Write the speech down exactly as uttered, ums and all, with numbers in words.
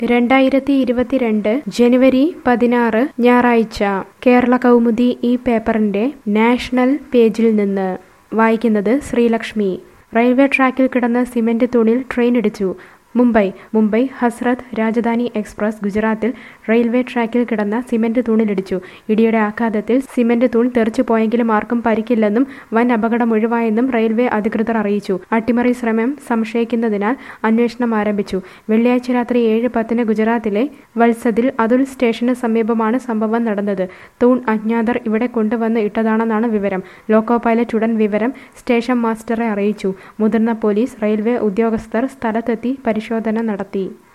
രണ്ടായിരത്തി ഇരുപത്തിരണ്ട് ജനുവരി പതിനാറ് ഞായറാഴ്ച കേരള കൗമുദി ഈ പേപ്പറിന്റെ നാഷണൽ പേജിൽ നിന്ന് വായിക്കുന്നത് ശ്രീലക്ഷ്മി. റെയിൽവേ ട്രാക്കിൽ കിടന്ന സിമന്റ് തൂണിൽ ട്രെയിൻ ഇടിച്ചു. മുംബൈ മുംബൈ ഹസ്രത്ത് രാജധാനി എക്സ്പ്രസ് ഗുജറാത്തിൽ റെയിൽവേ ട്രാക്കിൽ കിടന്ന സിമന്റ് തൂണിലിടിച്ചു. ഇടിയുടെ ആഘാതത്തിൽ സിമന്റ് തൂൺ തെറിച്ചു പോയെങ്കിലും ആർക്കും പരിക്കില്ലെന്നും വൻ അപകടം ഒഴിവായെന്നും റെയിൽവേ അധികൃതർ അറിയിച്ചു. അട്ടിമറി ശ്രമം സംശയിക്കുന്നതിനാൽ അന്വേഷണം ആരംഭിച്ചു. വെള്ളിയാഴ്ച രാത്രി ഏഴ് പത്തിന് ഗുജറാത്തിലെ വത്സദിൽ അതുൽ സ്റ്റേഷന് സമീപമാണ് സംഭവം നടന്നത്. തൂൺ അജ്ഞാതർ ഇവിടെ കൊണ്ടുവന്ന് ഇട്ടതാണെന്നാണ് വിവരം. ലോക്കോ പൈലറ്റ് ഉടൻ വിവരം സ്റ്റേഷൻ മാസ്റ്ററെ അറിയിച്ചു. മുതിർന്ന പോലീസ്, റെയിൽവേ ഉദ്യോഗസ്ഥർ സ്ഥലത്തെത്തി പരിശോധന നടത്തി.